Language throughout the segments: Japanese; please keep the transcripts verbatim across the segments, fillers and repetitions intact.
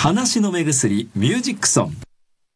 話の目薬ミュージックソン。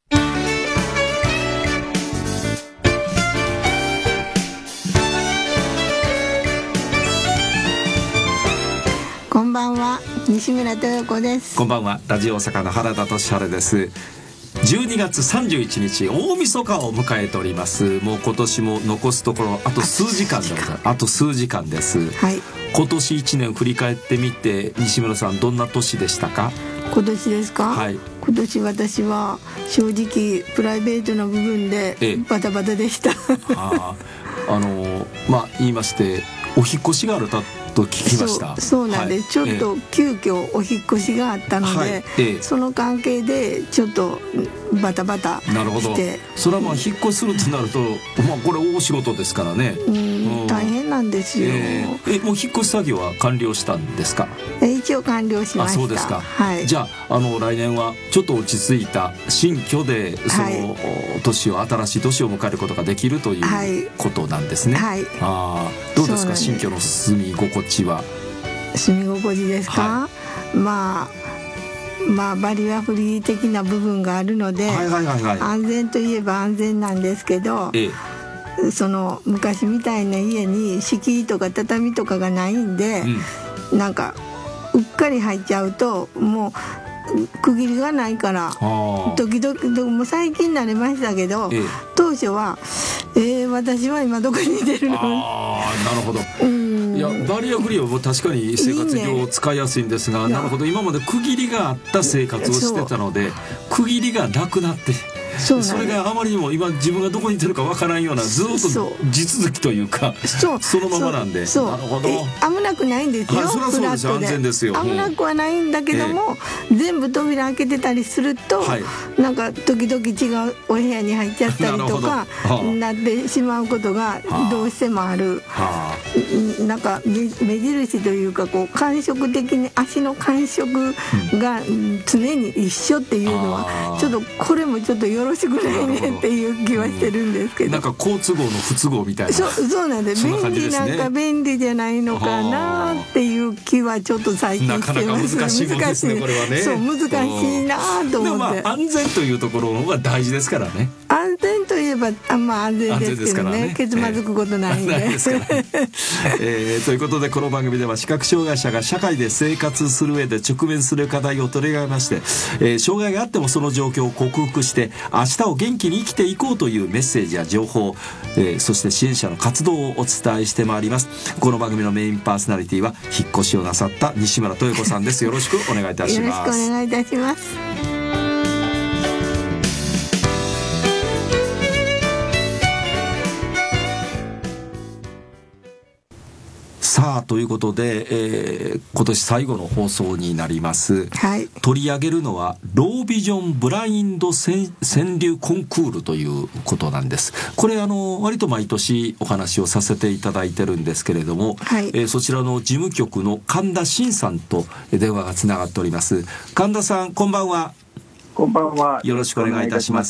こんばんは、西村豊子です。 こんばんは、ラジオ大阪の原田俊晴です。じゅうにがつさんじゅういちにち大晦日を迎えております。もう今年も残すところあと数時間でございます。あと数時間です、 はい、 今年いちねん振り返ってみて、西村さんどんな年でしたか？ 今年ですか？ はい、 今年私は正直プライベートの部分でバタバタでした。 ああのまあ言いましてお引越しがあると聞きました。 そう、そうなんで、はい、ちょっと急遽お引越しがあったので、はい、その関係でちょっとバタバタして。 なるほど。それはまあ引っ越しするとなると、まあ、これ大仕事ですからね。うん、 うん、大変なんですよ。 えー、えもう引っ越し作業は完了したんですか？ え一応完了しました。あ、 そうですか。 はい、 じゃあ、あの来年はちょっと落ち着いた新居でその、はい、年を新しい年を迎えることができるということなんですね。はい、あどうですか、新居の住み心地は？ 住み心地ですか？はい、まあまあバリアフリー的な部分があるので、はいはいはいはい、安全といえば安全なんですけど、ええ、その昔みたいな家に敷居とか畳とかがないんで、うん、なんかうっかり入っちゃうともう区切りがないから時々、もう最近慣れましたけど、ええ、当初は、えー、私は今どこにいてるの？ あなるほど、うん、いやバリアフリーはもう確かに生活上使いやすいんですが、いいね、なるほど、今まで区切りがあった生活をしてたので区切りがなくなって、そ, それがあまりにも今自分がどこにいてるかわからんようなずっと地続きというか そ, そのままなんで。 そうなるほど。 危なくないんですよ、はい、 そりゃそうですよ、安全ですよ。 危なくはないんだけども、えー、全部扉開けてたりすると、はい、なんか時々違うお部屋に入っちゃったりとか な, なってしまうことがどうしてもある。はあ、なんか目印というかこう感触的に足の感触が常に一緒っていうのは、うん、ちょっとこれもちょっとよろしくないねっていう気はしてるんですけど、うん、なんか好都合の不都合みたいな。 そ, そうなんで、 そんな便利なんか便利じゃないのかなっていう気はちょっと最近してます。 なかなか難しいもんですね、これはね。 そう難しいなと思って。 でもまあ安全というところの方が大事ですからね。 安全といえばあ、まあ、安全ですけど ね, ねケツまずくことないんで、えー、ないですからねえー、ということでこの番組では視覚障害者が社会で生活する上で直面する課題を取り上げまして、えー、障害があってもその状況を克服して明日を元気に生きていこうというメッセージや情報、えー、そして支援者の活動をお伝えしてまいります。この番組のメインパーソナリティは引っ越しをなさった西村豊子さんです。よろしくお願いいたします。 よろしくお願いいたします。 さあということで、えー、今年最後の放送になります、 はい、 取り上げるのはロービジョンブラインド川柳コンクールということなんです。これあの割と毎年お話をさせていただいてるんですけれども、はい、えー、そちらの事務局の神田真さんと電話がつながっております。神田さん、こんばんは。 こんばんは。 よろしくお願いいたします。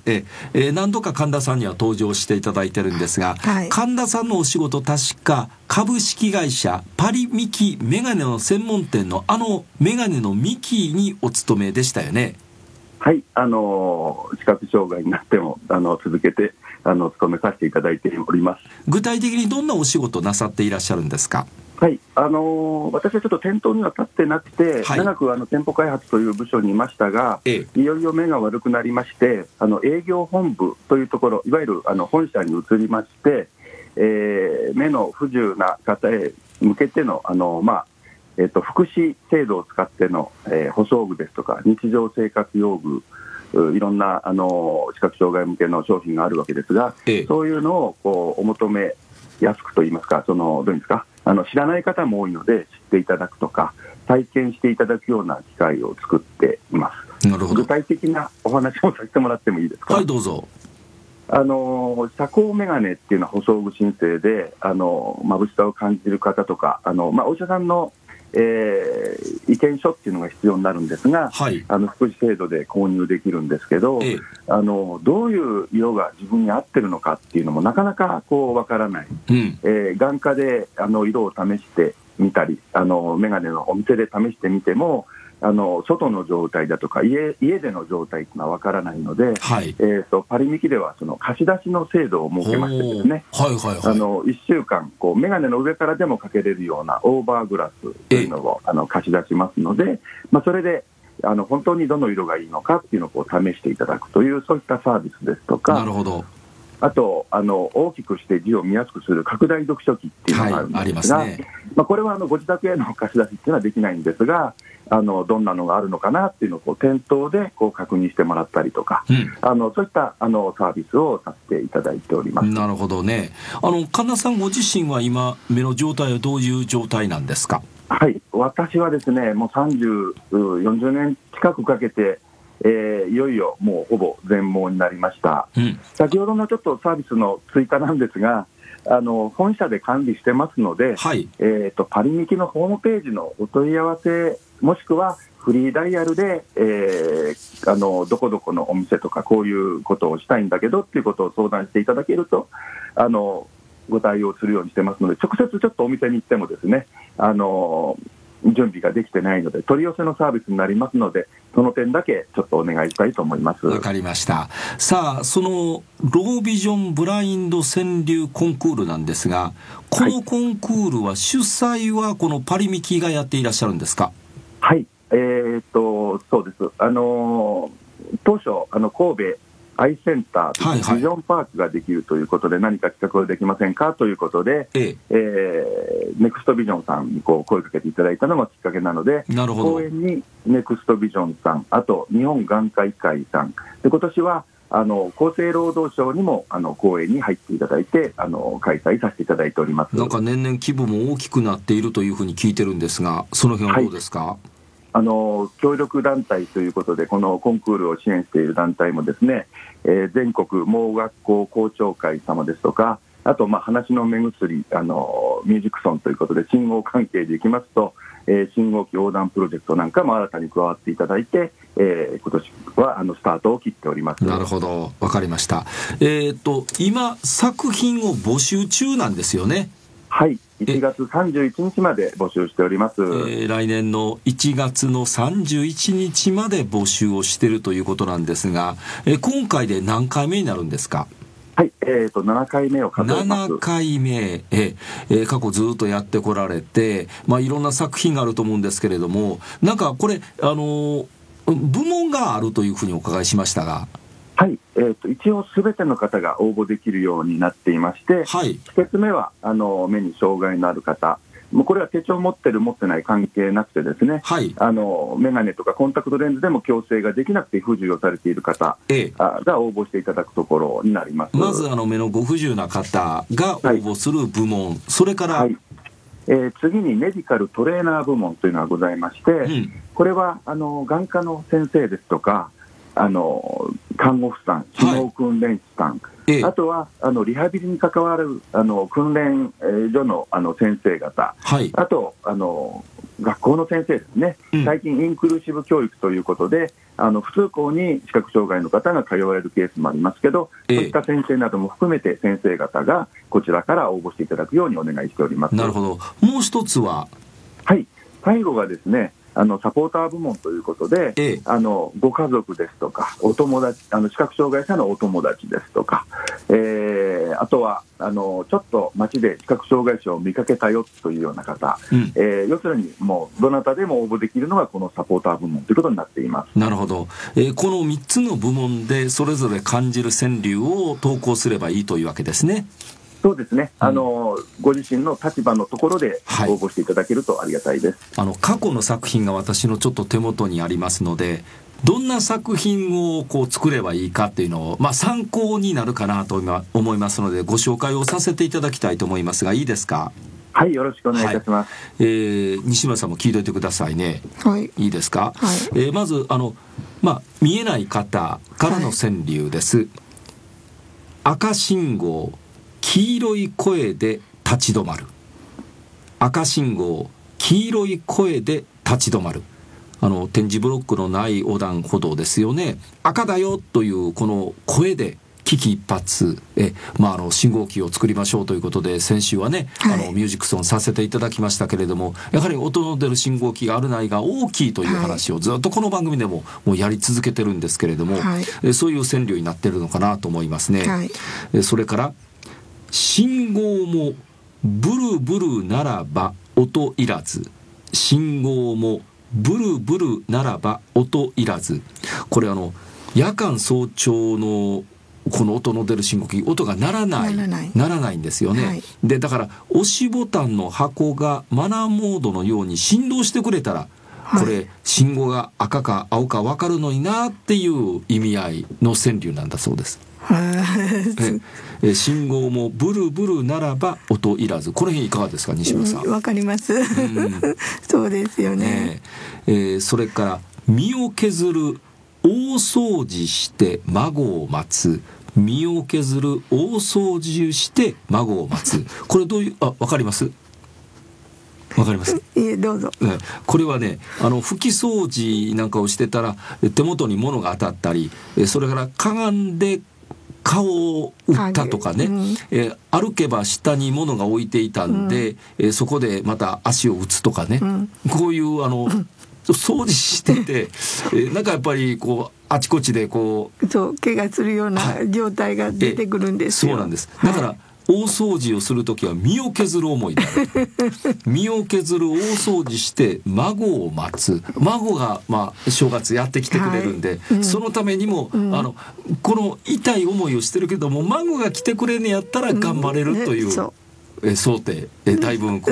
ええ何度か神田さんには登場していただいてるんですが、はい、神田さんのお仕事、確か株式会社パリミキメガネの専門店のあのメガネのミキにお勤めでしたよね。 はい、あの視覚障害になってもあの続けてあの勤めさせていただいております。 具体的にどんなお仕事なさっていらっしゃるんですか？ はい、あのー、私はちょっと店頭には立ってなくて、はい、長くあの店舗開発という部署にいましたが、ええ、いよいよ目が悪くなりまして、あの営業本部というところ、いわゆるあの本社に移りまして、えー、目の不自由な方へ向けての、あの、まあえー、と福祉制度を使っての、えー、補装具ですとか日常生活用具、いろんなあの視覚障害向けの商品があるわけですが、ええ、そういうのをこうお求めやすくといいますか、そのどういうんですか、あの知らない方も多いので知っていただくとか体験していただくような機会を作っています。 なるほど。 具体的なお話をさせてもらってもいいですか？ はい、どうぞ。 あの遮光メガネっていうのは補装具申請で、あの眩しさを感じる方とか、あの、まあ、お医者さんの、えー、意見書っていうのが必要になるんですが、はい、あの福祉制度で購入できるんですけど、ええ、あのどういう色が自分に合ってるのかっていうのもなかなかこうわからない、うん、えー、眼科であの色を試してみたり、あのメガネのお店で試してみてもあの外の状態だとか 家, 家での状態というのは分からないので、はい、えー、とパリミキではその貸し出しの制度を設けましてですね、はいはいはい、あのいっしゅうかんこう眼鏡の上からでもかけれるようなオーバーグラスというのをあの貸し出しますので、まあ、それであの本当にどの色がいいのかっていうのをこう試していただくというそういったサービスですとか、 なるほど。 あとあの大きくして字を見やすくする拡大読書器っていうのがあるんですが、はい、ありますね。まあ、これはあのご自宅への貸し出しっていうのはできないんですが、あのどんなのがあるのかなっていうのをこう店頭でこう確認してもらったりとか、うん、あのそういったあのサービスをさせていただいております。 なるほどね。あの神田さんご自身は今目の状態はどういう状態なんですか？ はい、私はですねもうさんじゅう、よんじゅうねん近くかけて、えー、いよいよもうほぼ全盲になりました、うん、先ほどのちょっとサービスの追加なんですが、あの本社で管理してますので、はい、えー、とパリミキのホームページのお問い合わせもしくはフリーダイヤルで、えー、あのどこどこのお店とかこういうことをしたいんだけどっていうことを相談していただけるとあのご対応するようにしてますので、直接ちょっとお店に行ってもですねあの準備ができてないので取り寄せのサービスになりますので、その点だけちょっとお願いしたいと思います。 わかりました。さあそのロービジョンブラインド川柳コンクールなんですが、このコンクールは主催はこのパリミキがやっていらっしゃるんですか？ はい、えー、っとそうです。あの当初あの神戸アイセンターというビジョンパークができるということで、はいはい、何か企画をできませんかということで、えええー、ネクストビジョンさんにこう声かけていただいたのがきっかけなので、なるほど。公演にネクストビジョンさん、あと日本眼科医会さんで、今年はあの厚生労働省にもあの公演に入っていただいてあの開催させていただいております。 なんか年々規模も大きくなっているというふうに聞いてるんですが、その辺はどうですか？はい、 あの協力団体ということでこのコンクールを支援している団体もですね、えー、全国盲学校校長会様ですとか、あとまあ話の目薬あのミュージックソンということで信号関係でいきますと、えー、信号機横断プロジェクトなんかも新たに加わっていただいて、えー、今年はあのスタートを切っております。 なるほど、わかりました。えー、っと今作品を募集中なんですよね？ はい、いちがつさんじゅういちにちまで募集しております。えー、来年のいちがつのさんじゅういちにちまで募集をしているということなんですが、えー、今回で何回目になるんですか？ はい、えー、とななかいめを数えます。 ななかいめ、えー、過去ずっとやってこられて、まあ、いろんな作品があると思うんですけれども、なんかこれ、あのー、部門があるというふうにお伺いしましたが。 はい、えー、と一応すべての方が応募できるようになっていまして、はい、ひとつめはあの目に障害のある方、もうこれは手帳を持ってる持ってない関係なくてですね、はい、あの眼鏡とかコンタクトレンズでも矯正ができなくて不自由をされている方が応募していただくところになります。 まずあの目のご不自由な方が応募する部門、はい、それから、はい、 えー、次にメディカルトレーナー部門というのがございまして、うん、これはあの眼科の先生ですとかあの看護婦さん、指導訓練士さん、はい、あとはあのリハビリに関わるあの訓練所の、あの先生方、はい、あとあの学校の先生ですね、うん、最近インクルーシブ教育ということであの普通校に視覚障害の方が通われるケースもありますけど、そういった先生なども含めて先生方がこちらから応募していただくようにお願いしております。 なるほど。もう一つは、 はい、最後がですねあのサポーター部門ということで、ええ、あのご家族ですとかお友達、あの視覚障害者のお友達ですとか、えー、あとはあのちょっと街で視覚障害者を見かけたよというような方、うん、えー、要するにもうどなたでも応募できるのがこのサポーター部門ということになっています。 なるほど、えー、このみっつの部門でそれぞれ感じる川柳を投稿すればいいというわけですね。 そうですね、あの、うん、ご自身の立場のところで応募していただけるとありがたいです。 はい、あの過去の作品が私のちょっと手元にありますので、どんな作品をこう作ればいいかっていうのを、まあ、参考になるかなと思いますのでご紹介をさせていただきたいと思いますが、いいですか？ はい、よろしくお願いいたします。 はい、えー、西村さんも聞いておいてくださいね。 はい、 いいですか？ はい、 えー、まずあの、まあ、見えない方からの川柳です。はい、赤信号黄色い声で立ち止まる。赤信号黄色い声で立ち止まる。あの点字ブロックのない横断歩道ですよね。赤だよというこの声で危機一髪え、まあ、あの信号機を作りましょうということで先週はね、はい、あのミュージックソンさせていただきましたけれども、やはり音の出る信号機があるないが大きいという話をずっとこの番組でも、もうやり続けてるんですけれども、はい、えそういう川柳になってるのかなと思いますね、はい、えそれから信号もブルブルならば音いらず、信号もブルブルならば音いらず、これあの夜間早朝のこの音の出る信号機、音が鳴らないならない、ならないんですよね、はい、でだから押しボタンの箱がマナーモードのように振動してくれたら、これ、はい、信号が赤か青か分かるのになっていう意味合いの川柳なんだそうです。え信号もブルブルならば音いらず、この辺いかがですか西村さん。 わかります、うん、そうですよね、 えーえー、それから身を削る大掃除して孫を待つ、身を削る大掃除して孫を待つ、これどういう、あ、わかります？わかります？ いえ、どうぞ。 これはね、あの拭き掃除なんかをしてたら手元に物が当たったり、それからかがんで顔を打ったとかね、うん、え歩けば下に物が置いていたんで、うん、えそこでまた足を打つとかね、うん、こういうあの掃除しててえなんかやっぱりこうあちこちでこうそう怪我するような状態が出てくるんですよ。 そうなんです。だから、はい、大掃除をするときは身を削る思いである身を削る大掃除して孫を待つ、孫が、まあ、正月やってきてくれるんで、はいうん、そのためにも、うん、あのこの痛い思いをしてるけども孫が来てくれんねやったら頑張れるという、うん、え想定えだいぶこう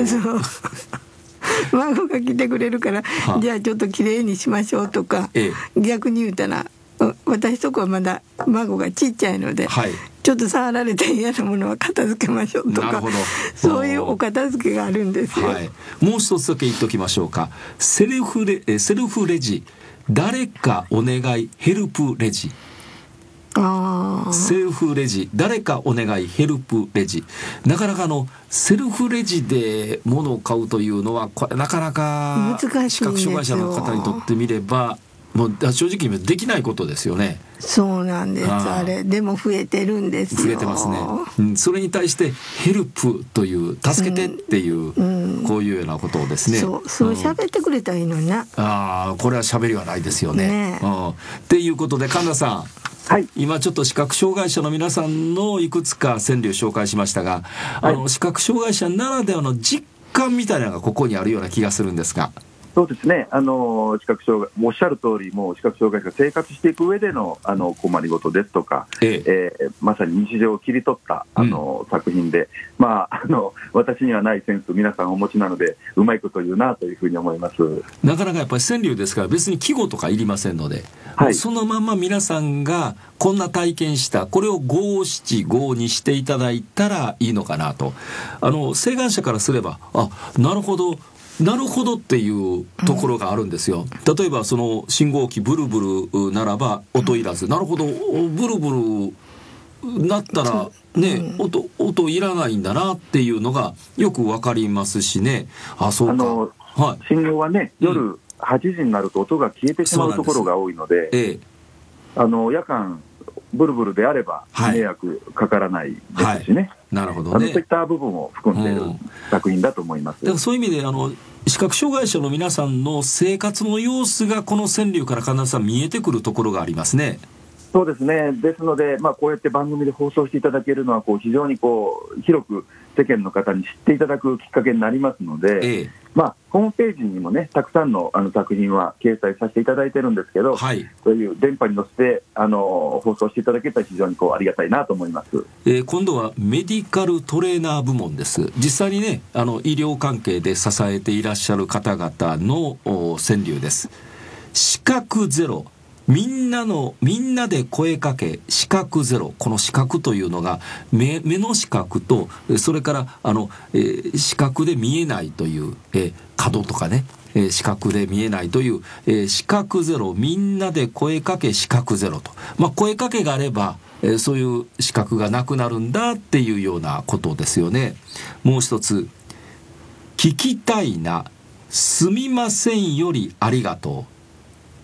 孫が来てくれるからじゃあちょっときれいにしましょうとか、ええ、逆に言うたら私とこはまだ孫がちっちゃいので、はい、ちょっと触られて嫌なものは片付けましょうとか、そういうお片付けがあるんですよ、はい、 もう一つだけ言っときましょうか。セルフレ、セルフレジ、誰かお願いヘルプレジ。あセルフレジ、誰かお願いヘルプレジ、なかなかあのセルフレジで物を買うというのはこれなかなか視覚障害者の方にとってみればもう正直にできないことですよね。 そうなんです。 あ, あれでも増えてるんですよ。 増えてますね、うん、それに対してヘルプという助けてっていう、うんうん、こういうようなことをですね、 そうそう喋ってくれたらいいのにな、うん、 あこれは喋りはないですよね、ね、うん、っていうことで神田さん、はい、今ちょっと視覚障害者の皆さんのいくつか川柳紹介しましたが、はい、あの視覚障害者ならではの実感みたいなのがここにあるような気がするんですが。 そうですね、あの視覚障害おっしゃる通り、もう視覚障害者が生活していく上でのあの困りごとですとか、えええー、まさに日常を切り取ったあの、うん、作品で、まあ、あの私にはないセンス皆さんお持ちなのでうまいこと言うなというふうに思います。 なかなかやっぱり川柳ですから別に季語とかいりませんので、はい、そのまま皆さんがこんな体験したこれを五七五にしていただいたらいいのかなと。あの請願者からすればあなるほどなるほどっていうところがあるんですよ。例えばその信号機ブルブルならば音いらず、なるほどブルブルなったらね、うん、音, 音いらないんだなっていうのがよくわかりますしね。あそうか、あの、 はい、信号はね夜はちじになると音が消えてしまうところが多いので、ええ、あの夜間ブルブルであれば迷惑かからないですしね、はいはい、 なるほどね、 あのそういった部分を含んでいる作品だと思います、 うん、だからそういう意味であの視覚障害者の皆さんの生活の様子がこの川柳から必ず見えてくるところがありますね。 そうですね。ですので、まあ、こうやって番組で放送していただけるのはこう非常にこう広く世間の方に知っていただくきっかけになりますので、ええ、まあ、ホームページにもねたくさんの、あの作品は掲載させていただいてるんですけど、はい、そういう電波に乗せてあの放送していただけたら非常にこうありがたいなと思います、 えー、今度はメディカルトレーナー部門です。実際にねあの医療関係で支えていらっしゃる方々の川柳です。視覚ゼロ、みんなのみんなで声かけ視覚ゼロ。この視覚というのが 目, 目の視覚とそれからあの、えー、視覚で見えないという、えー、角とかね、えー、視覚で見えないという、えー、視覚ゼロ、みんなで声かけ視覚ゼロと、まあ、声かけがあれば、えー、そういう視覚がなくなるんだっていうようなことですよね。もう一つ、聞きたいなすみませんよりありがとう。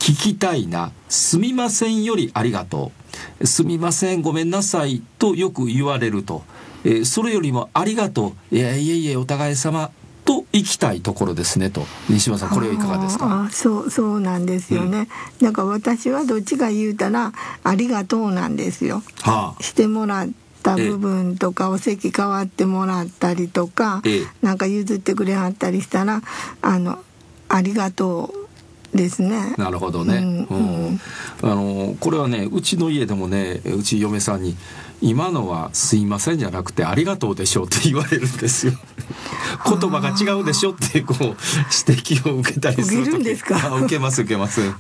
聞きたいな、すみませんよりありがとう、すみませんごめんなさいとよく言われると、えー、それよりもありがとう、いやいえいえお互い様と行きたいところですねと。西村さん、これはいかがですか？ あそうそうなんですよね、うん、だから私はどっちか言うたらありがとうなんですよ、はあ、してもらった部分とか、お席代わってもらったりとか、ええ、なんか譲ってくれはったりしたらあのありがとうですね。 なるほどね、うんうん、あのこれはね、うちの家でもね、うち嫁さんに今のはすいませんじゃなくてありがとうでしょうって言われるんですよ言葉が違うでしょってこう指摘を受けたりするとき、受けるんですか？あ、受けます受けます、うん、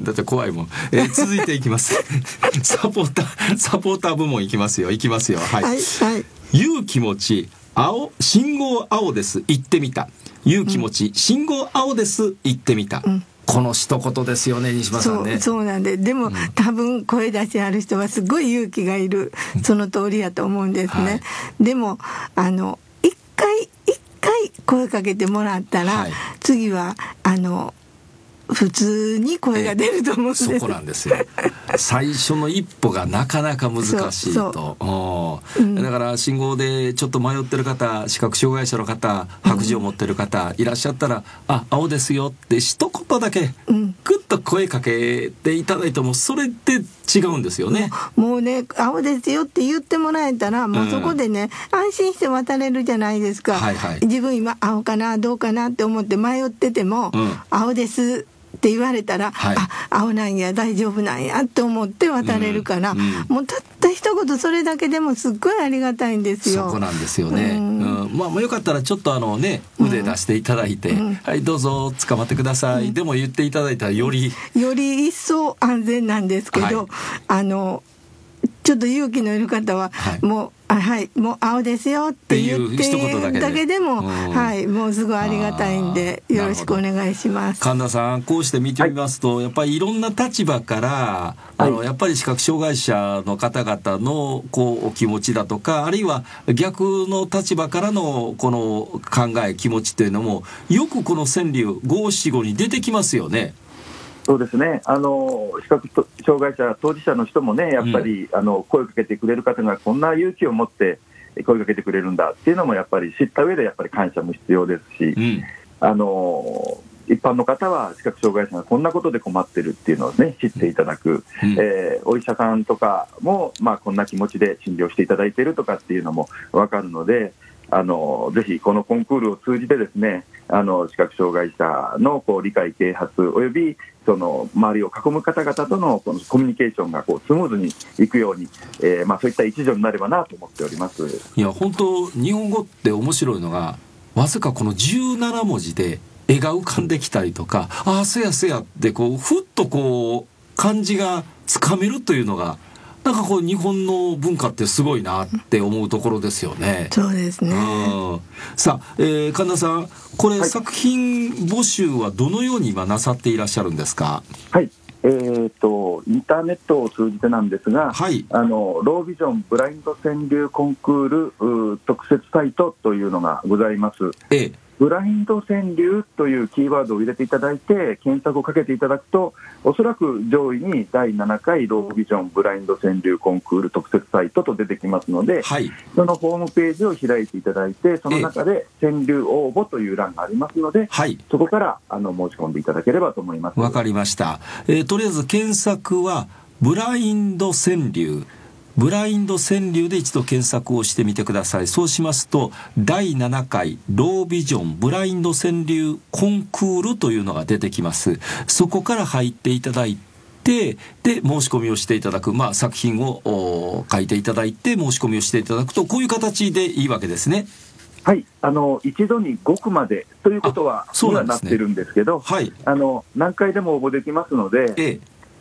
だって怖いもん、えー、続いていきますサポーターサポーター部門いきますよいきますよはい、はいはい、言う気持ち青信号青です言ってみた、言う気持ち、うん、信号青です言ってみた、うん、この一言ですよね、西村さんね。 そう、そうなんで、でも、うん、多分声出しある人はすごい勇気がいる、その通りやと思うんですね、はい、でもあの一回一回声かけてもらったら、はい、次はあの普通に声が出ると思うんです。 そこなんですよ最初の一歩がなかなか難しいと。そう、うん、だから信号でちょっと迷ってる方、視覚障害者の方、白磁を持ってる方、うん、いらっしゃったら、あ、青ですよって一言だけグッと声かけていただいても、それって違うんですよね。 もう、もうね、青ですよって言ってもらえたら、もうそこでね、うん、安心して渡れるじゃないですか、はいはい、自分今青かなどうかなって思って迷ってても、うん、青ですって言われたら、はい、あ、青なんや大丈夫なんやって思って渡れるから、うんうん、もうたった一言それだけでもすっごいありがたいんですよ。 そこなんですよね、うんうん、まあよかったらちょっとあのね腕出していただいて、うん、はいどうぞ捕まってください、うん、でも言っていただいたらよりより一層安全なんですけど、はい、あのちょっと勇気のいる方は、はい、もうあ、はい、もう青ですよって言ってるだけでも、はい、もうすごいありがたいんでよろしくお願いします。 神田さん、こうして見てみますと、はい、やっぱりいろんな立場からあの、はい、やっぱり視覚障害者の方々のこうお気持ちだとか、あるいは逆の立場からのこの考え気持ちというのもよくこの川柳五七五に出てきますよね。 そうですね、あの視覚障害者当事者の人もねやっぱり、うん、あの声をかけてくれる方がこんな勇気を持って声をかけてくれるんだっていうのもやっぱり知った上でやっぱり感謝も必要ですし、うん、あの一般の方は視覚障害者がこんなことで困ってるっていうのをね知っていただく、うん、えー、お医者さんとかも、まあ、こんな気持ちで診療していただいているとかっていうのも分かるので、あのぜひこのコンクールを通じてですね、あの視覚障害者のこう理解啓発およびその周りを囲む方々とのこのコミュニケーションがこうスムーズにいくように、えーまあ、そういった一助になればなと思っております。 いや本当日本語って面白いのが、わずかこのじゅうななもじで絵が浮かんできたりとか、ああせやせやってこうふっとこう漢字がつかめるというのが、なんかこう日本の文化ってすごいなって思うところですよね。 そうですね、 うん、さあ、えー、神田さん、これ、はい、作品募集はどのように今なさっていらっしゃるんですか？ はい、えー、とインターネットを通じてなんですが、はい、あのロービジョンブラインド川柳コンクール特設サイトというのがございます。ええ、ブラインド川柳というキーワードを入れていただいて検索をかけていただくと、おそらく上位にだいななかいロービジョンブラインド川柳コンクール特設サイトと出てきますので、はい、そのホームページを開いていただいて、その中で川柳応募という欄がありますので、はい、そこからあの申し込んでいただければと思います。 わかりました、えー、とりあえず検索はブラインド川柳ブラインド川柳で一度検索をしてみてください。そうしますとだいななかいロービジョンブラインド川柳コンクールというのが出てきます。そこから入っていただいて、で申し込みをしていただく、まあ、作品を書いていただいて申し込みをしていただくと、こういう形でいいわけですね。 はい、あの一度にごくまでということはそうはなってるんですけど、はい、あの何回でも応募できますので、ええ、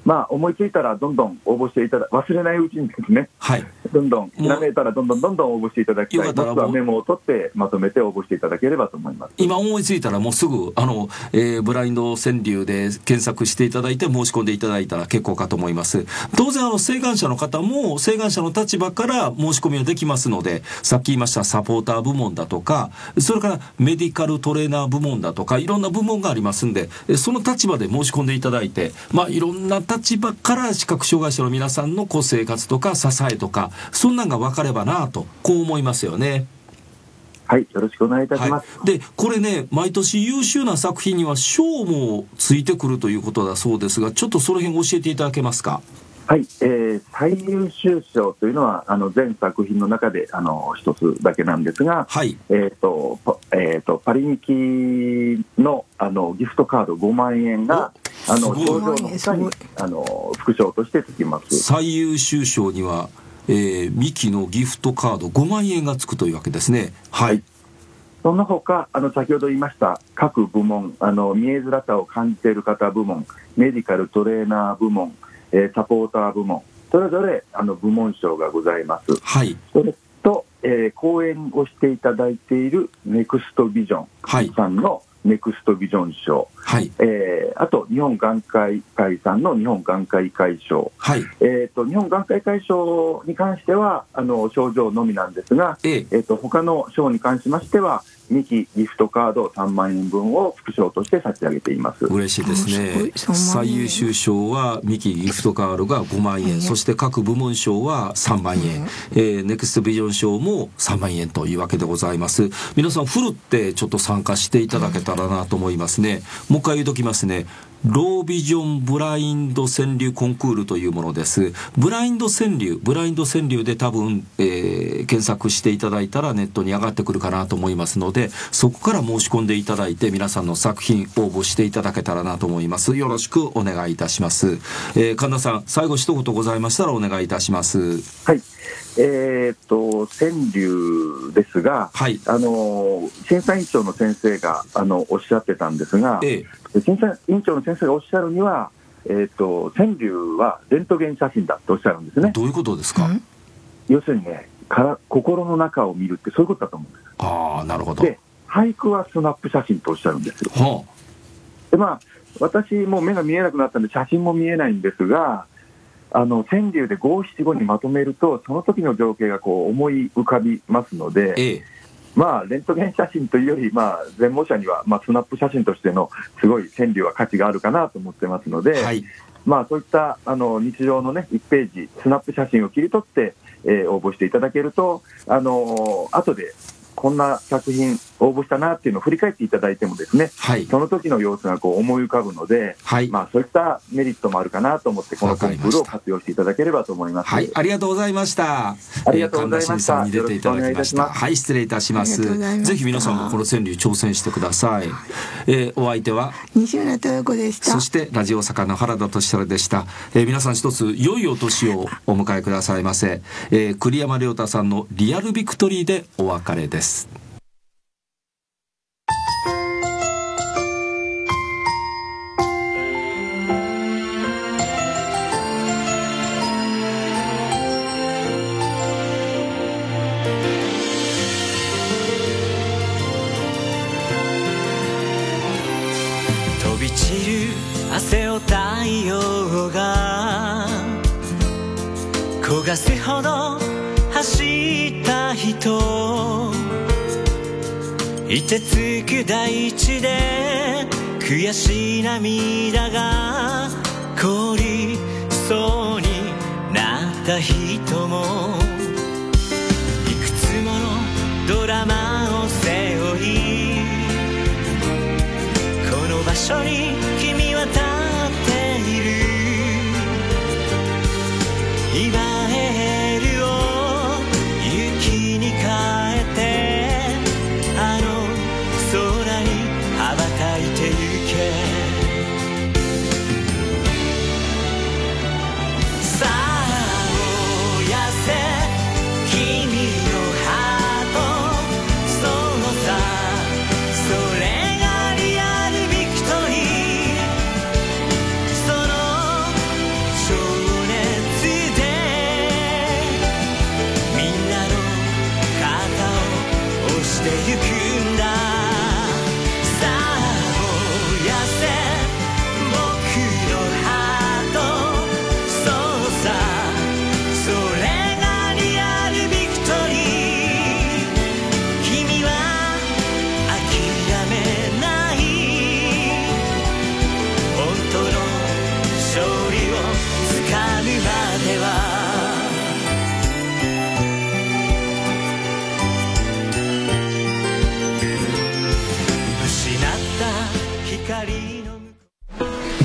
まあ、思いついたらどんどん応募していただ忘れないうちにですね、はい、どんどんひらめいたらどんどんどんどん応募していただきたい。もしくはメモを取ってまとめて応募していただければと思います。 今思いついたらもうすぐあの、えー、ブラインド川柳で検索していただいて申し込んでいただいたら結構かと思います。当然あの請願者の方も請願者の立場から申し込みはできますので、さっき言いましたサポーター部門だとか、それからメディカルトレーナー部門だとか、いろんな部門がありますんで、その立場で申し込んでいただいて、まあいろんな立場から視覚障害者の皆さんのこう生活とか支えとか、そんなんが分かればなとこう思いますよね。 はい、よろしくお願いいたします。 はい、でこれね、毎年優秀な作品には賞もついてくるということだそうですが、ちょっとその辺教えていただけますか。 はい、えー、最優秀賞というのはあの全作品の中であの一つだけなんですが、はい、えーとえーとパリミキ の, あのギフトカードごまんえんがあの賞状の下にあの副賞としてつきます。 最優秀賞には、えー、ミキのギフトカードごまんえんがつくというわけですね。はい、はい、 その他あの先ほど言いました各部門、あの見えづらさを感じている方部門、メディカルトレーナー部門、えー、サポーター部門、それぞれあの部門賞がございます。はい、それと、えー、講演をしていただいているネクストビジョンさんのネクストビジョン賞、はい、えー、あと日本眼科医会さんの日本眼科医会賞、はい、えー、と日本眼科医会賞に関してはあの賞状のみなんですが、えーえー、と他の賞に関しましてはミキギフトカードさんまんえんぶんを副賞として差し上げています。 嬉しいですね。最優秀賞はミキギフトカードがごまんえん、そして各部門賞はさんまんえん、えー、ネクストビジョン賞もさんまんえんというわけでございます。皆さんフルってちょっと参加していただけたらなと思いますね。もう一回言うときますね。ロービジョンブラインド川柳コンクールというものです。ブラインド川柳、ブラインド川柳で多分、えー、検索していただいたらネットに上がってくるかなと思いますので、そこから申し込んでいただいて皆さんの作品応募していただけたらなと思います。よろしくお願いいたします。えー、神田さん、最後一言ございましたらお願いいたします。 はい、えー、っと川柳ですが、はい、あの審査委員長の先生があのおっしゃってたんですが、ええ、審査委員長の先生がおっしゃるには、えー、っと川柳はレントゲン写真だとおっしゃるんですね。 どういうことですか。 要するにね、から心の中を見るってそういうことだと思うんです。 ああ、なるほど。 で俳句はスナップ写真とおっしゃるんですよ。はあ、でまあ私も目が見えなくなったんで写真も見えないんですが、あの川柳で五七五にまとめるとその時の情景がこう思い浮かびますので、ええ、まあレントゲン写真というより、まあ、全盲者には、まあ、スナップ写真としてのすごい川柳は価値があるかなと思ってますので、はい、まあ、そういったあの日常のねいちページスナップ写真を切り取って、えー、応募していただけると、あのー、後でこんな作品応募したなっていうのを振り返っていただいてもですね、はい、その時の様子がこう思い浮かぶので、はい、まあ、そういったメリットもあるかなと思ってこのコンクールを活用していただければと思います。 はい、ありがとうございました。 ありがとうございました。 神田新さんに出ていただきました。はい、失礼いたします。ぜひ皆さんもこの川柳挑戦してください。えー、お相手は西村豊子でした。 そしてラジオ坂の原田俊太でした。えー、皆さん一つ良いお年をお迎えくださいませ。えー、栗山亮太さんのリアルビクトリーでお別れです。 汗を太陽が焦がすほど走った人、凍てつく大地で悔しい涙が凍りそうになった人も、いくつものドラマを背負いこの場所に君は立っている。今エールを雪に変えてあの空に羽ばたいてゆけ。さあ燃やせ君のハート、そうさそれがリアルビクトリー。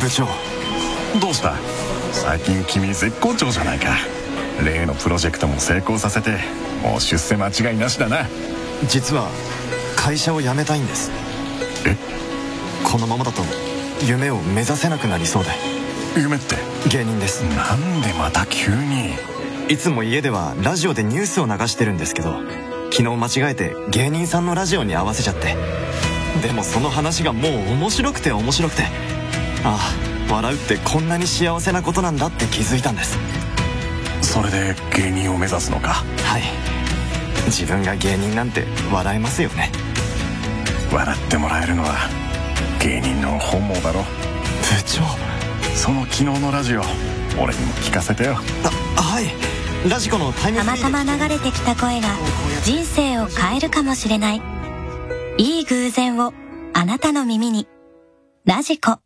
部長、 どうした？最近君絶好調じゃないか。例のプロジェクトも成功させて、もう出世間違いなしだな。 実は会社を辞めたいんです。 え？ このままだと夢を目指せなくなりそうで。 夢って？ 芸人です。 なんでまた急に？ いつも家ではラジオでニュースを流してるんですけど、昨日間違えて芸人さんのラジオに合わせちゃって。でもその話がもう面白くて面白くて、ああ、笑うってこんなに幸せなことなんだって気づいたんです。 それで芸人を目指すのか？ はい。自分が芸人なんて笑えますよね。 笑ってもらえるのは芸人の本望だろ。部長、 その昨日のラジオ俺にも聞かせてよ。 あ、はい。ラジコのタイムフリーでたまたま流れてきた声が人生を変えるかもしれない。いい偶然をあなたの耳に。ラジコ。